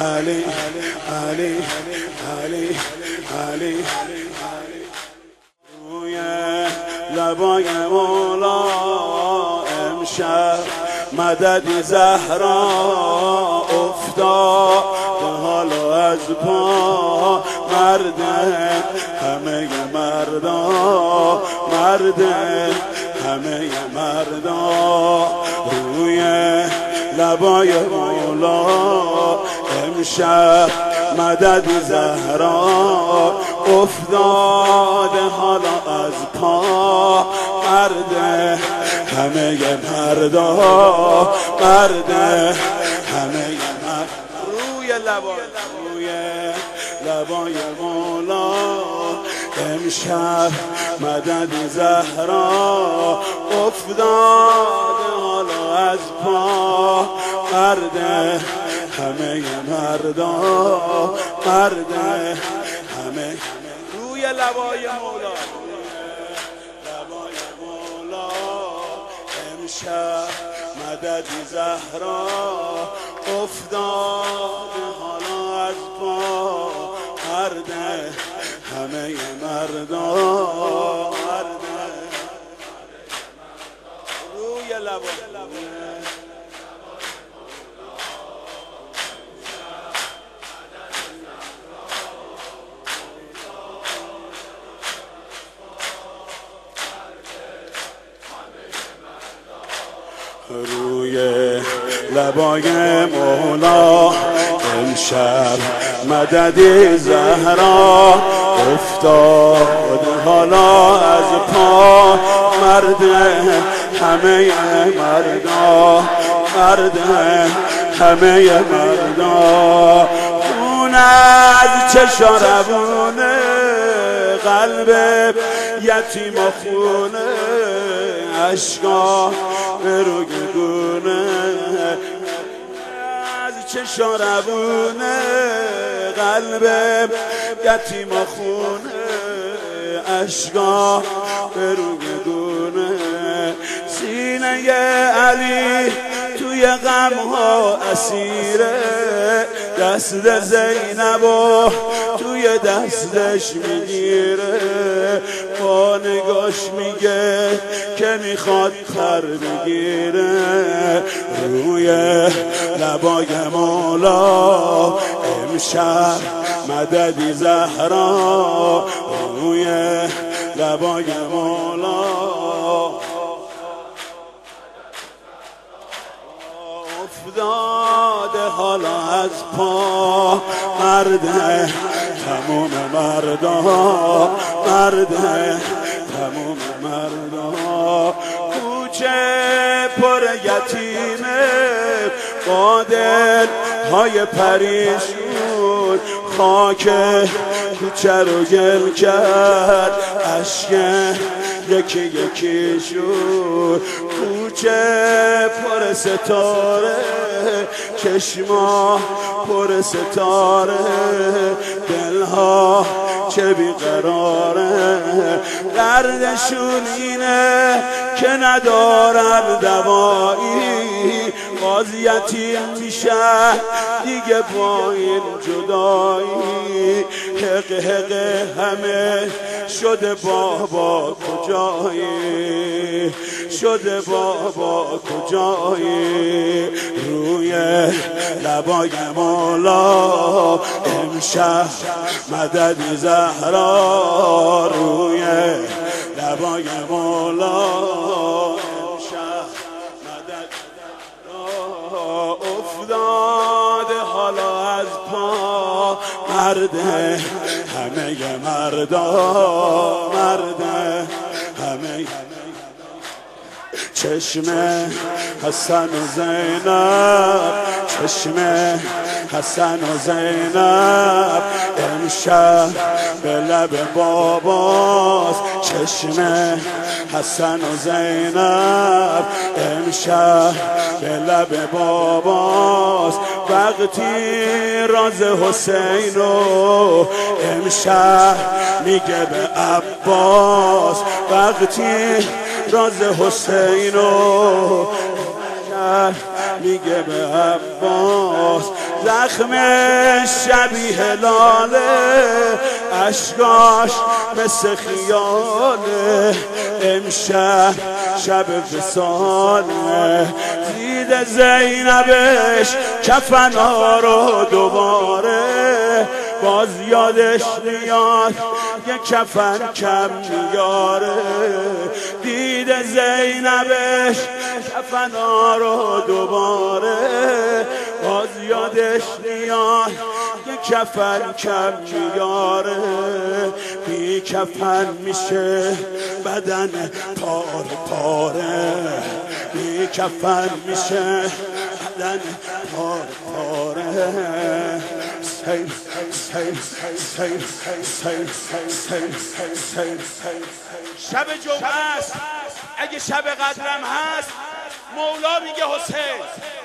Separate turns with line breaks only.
علی علی علی علی روی لبای مولا امشب مددی زهرا افتاد حالا از پا مرده همه مردا مرده همه مردا روی لبای مولا امشب مددی زهرا افتاد حالا از پا مرده همه مردا مرده همه روی لبای مولا امشب مدد زهرا افتاد حالا از پا مرده همه مردا مرده همه روی لبای مولا امشب مدد زهرا افتاد حالا از پا مرده همه مردا مرده روی لبای روی لبای مولا امشب مدد زهرا افتاد حالا از پا مرده همه مردا مرده همه مردا خون از چشم روونه قلب یتیم و خونه اشکا روی گونه از چشم روونه قلب یتیم و خونه اشکا روی گونه سینه علی توی غم ها اسیره دست زینب و توی دستش میگیره با نگاش میگه که میخواد خر بگیره روی لبای مولا امشب مددی زهرا روی لبای مولا افتاده حالا از پا مرده تموم مردا مرده تموم مردا کوچه پر یتیمه با دل های پریشون خاک کوچه رو گل کرد اشک یکی یکی شد کوچه پر ستاره چشما پر ستاره دلها چه بیقراره دردشون اینه که ندارن دوایی باز یتیم میشه دیگه با این جدایی حق حق همه شده بابا کجایی شده بابا کجایی روی لبای مولا امشب مدد زهرا روی لبای مولا امشب مدد زهرا افتاده حالا از پا مرده همه مردا مرده همه چشم حسن و زینب چشم حسن و زینب امشب به لب باباست چشم حسن و زینب امشب به لب باباست وقتی راز حسینو امشب میگه به عباس وقتی راز حسینو میگه به عباس زخمش شبیه لاله اشکاش مثل خیاله امشب شب وصاله زید زینبش کفنا رو دوباره باز یادش میاد یه کفن کم میاره دید زینبش کفنا رو دوباره باز یادش میاد یه کفن کم میاره بی کفن میشه بدن پاره پاره بی کفن میشه بدن پاره پاره شب جمعه است اگه شب قدرم هست مولا میگه حسین